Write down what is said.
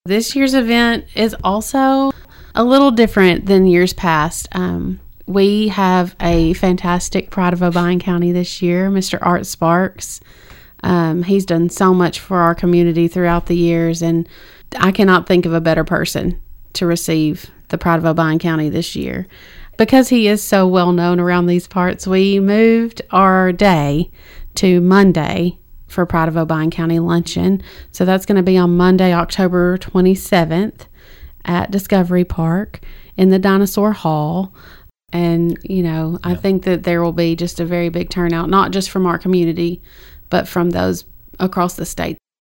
This year's event is also a little different than years past. We have a fantastic Pride of Obion County this year, Mr. Art Sparks. He's done so much for our community throughout the years, and I cannot think of a better person to receive the Pride of Obion County this year. Because he is so well known around these parts, we moved our day to Monday for Pride of Obion County Luncheon. So that's going to be on Monday, October 27th at Discovery Park in the Dinosaur Hall. And, I think that there will be just a very big turnout, not just from our community, but from those across the state.